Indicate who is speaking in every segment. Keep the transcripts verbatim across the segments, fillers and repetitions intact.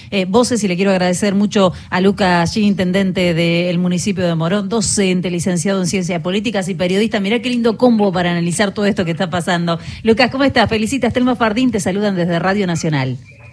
Speaker 1: Eh, voces, y le quiero agradecer mucho a Lucas G., intendente del municipio de Morón, docente, licenciado en Ciencias Políticas y periodista. Mirá qué lindo combo para analizar todo esto que está pasando. Lucas, ¿cómo estás? Felicitas, Telma Fardín, te saludan desde Radio Nacional.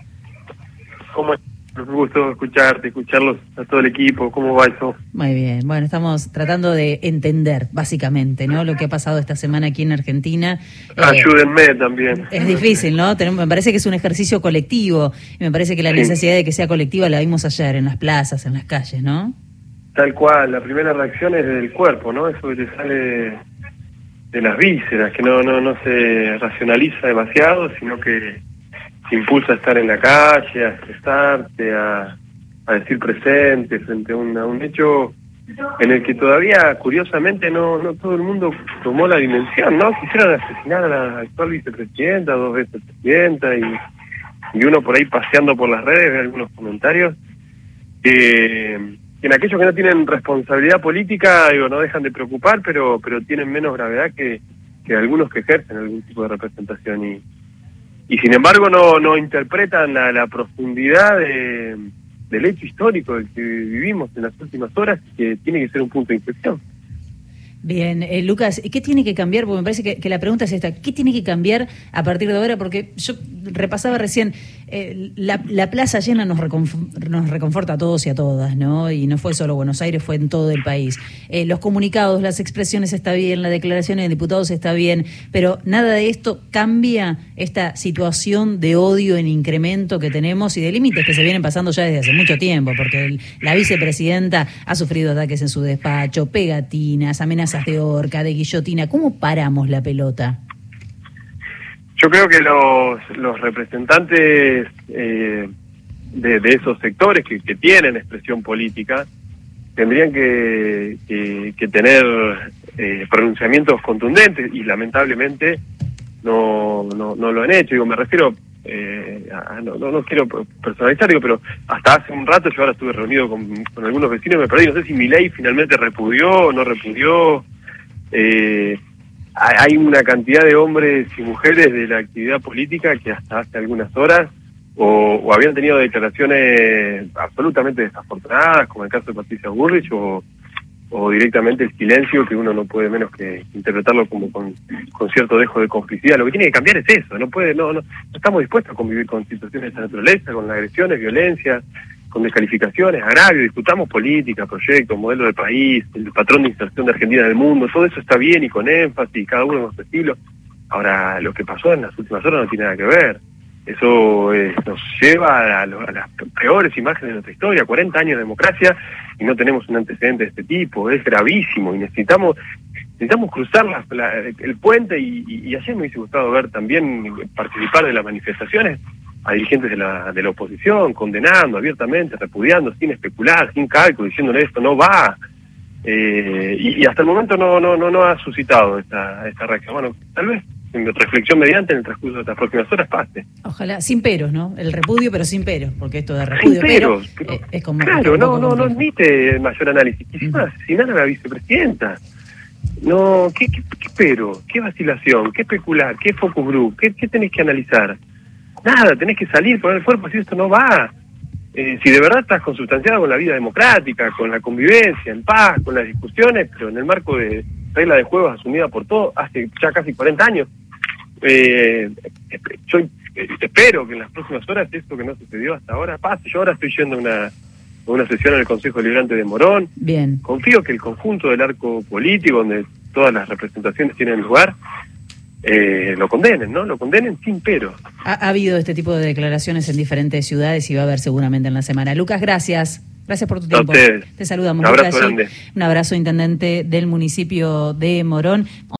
Speaker 2: ¿Cómo estás? Un gusto escucharte, escucharlos a todo el equipo. ¿Cómo va eso?
Speaker 1: Muy bien. Bueno, estamos tratando de entender, básicamente, ¿no?, lo que ha pasado esta semana aquí en Argentina.
Speaker 2: Ayúdenme eh, también.
Speaker 1: Es difícil, ¿no? Tenemos, me parece que es un ejercicio colectivo. Y me parece que la sí. necesidad de que sea colectiva la vimos ayer en las plazas, en las calles, ¿no?
Speaker 2: Tal cual. La primera reacción es del cuerpo, ¿no? Eso que te sale de las vísceras, que no, no, no se racionaliza demasiado, sino que te impulsa a estar en la calle, a expresarte, a, a decir presente frente a un, a un hecho en el que todavía, curiosamente, no no todo el mundo tomó la dimensión, ¿no? Quisieron asesinar a la actual vicepresidenta, dos veces presidenta, y, y uno por ahí paseando por las redes ve algunos comentarios que, que en aquellos que no tienen responsabilidad política, digo, no dejan de preocupar, pero pero tienen menos gravedad que, que algunos que ejercen algún tipo de representación y Y sin embargo no no interpretan la, la profundidad de, del hecho histórico del que vivimos en las últimas horas, que tiene que ser un punto de inflexión.
Speaker 1: Bien, eh, Lucas, ¿qué tiene que cambiar? Porque me parece que, que la pregunta es esta, ¿qué tiene que cambiar a partir de ahora? Porque yo repasaba recién, eh, la, la plaza llena nos, reconf nos reconforta a todos y a todas, ¿no? Y no fue solo Buenos Aires, fue en todo el país. Eh, los comunicados, las expresiones está bien, la declaración de diputados está bien, pero nada de esto cambia esta situación de odio en incremento que tenemos y de límites que se vienen pasando ya desde hace mucho tiempo, porque el, la vicepresidenta ha sufrido ataques en su despacho, pegatinas, amenazas de horca, de guillotina. ¿Cómo paramos la pelota?
Speaker 2: Yo creo que los, los representantes eh, de, de esos sectores que, que tienen expresión política tendrían que, que, que tener eh, pronunciamientos contundentes y lamentablemente no, no, no lo han hecho. Digo, me refiero, eh, a, no, no, no quiero personalizar, digo, pero hasta hace un rato yo ahora estuve reunido con, con algunos vecinos y me perdí, no sé si Milei finalmente repudió o no repudió. Eh, hay una cantidad de hombres y mujeres de la actividad política que hasta hace algunas horas o, o habían tenido declaraciones absolutamente desafortunadas, como el caso de Patricia Bullrich, o, o directamente el silencio, que uno no puede menos que interpretarlo como con, con cierto dejo de complicidad. Lo que tiene que cambiar es eso, no puede, no, no, no estamos dispuestos a convivir con situaciones de esta naturaleza, con agresiones, violencia, con descalificaciones, agravios. Discutamos política, proyectos, modelo de país, el patrón de inserción de Argentina en el mundo, todo eso está bien y con énfasis, cada uno con su estilo. Ahora, lo que pasó en las últimas horas no tiene nada que ver. Eso eh, nos lleva a, lo, a las peores imágenes de nuestra historia, cuarenta años de democracia y no tenemos un antecedente de este tipo. Es gravísimo y necesitamos necesitamos cruzar la, la, el puente y, y, y ayer me hubiese gustado ver también participar de las manifestaciones a dirigentes de la de la oposición, condenando abiertamente, repudiando, sin especular, sin cálculo, diciéndole esto no va. Eh, y, y hasta el momento no no no no ha suscitado esta esta reacción. Bueno, tal vez en reflexión mediante en el transcurso de estas próximas horas pase.
Speaker 1: Ojalá, sin peros, ¿no? El repudio, pero sin peros, porque esto de repudio,
Speaker 2: sin peros,
Speaker 1: pero,
Speaker 2: pero,
Speaker 1: eh, es como...
Speaker 2: Claro, no, no, no admite mayor análisis. Quisieron uh-huh. asesinar a la vicepresidenta. No, ¿qué, qué, qué pero? ¿Qué vacilación? ¿Qué especular? ¿Qué focus group? ¿Qué, qué tenés que analizar? Nada, tenés que salir, poner el cuerpo, si esto no va. Eh, si de verdad estás consustanciado con la vida democrática, con la convivencia, en paz, con las discusiones, pero en el marco de regla de juegos asumida por todos hace ya casi cuarenta años, eh, yo espero que en las próximas horas esto que no sucedió hasta ahora pase. Yo ahora estoy yendo a una, una sesión en el Consejo Deliberante de Morón.
Speaker 1: Bien.
Speaker 2: Confío que el conjunto del arco político, donde todas las representaciones tienen lugar, Eh, lo condenen, ¿no? Lo condenen sin pero.
Speaker 1: Ha, ha habido este tipo de declaraciones en diferentes ciudades y va a haber seguramente en la semana. Lucas, gracias. Gracias por tu tiempo.
Speaker 2: A ustedes.
Speaker 1: Te saludamos.
Speaker 2: Un abrazo
Speaker 1: Lucas,
Speaker 2: grande.
Speaker 1: Un abrazo, intendente del municipio de Morón.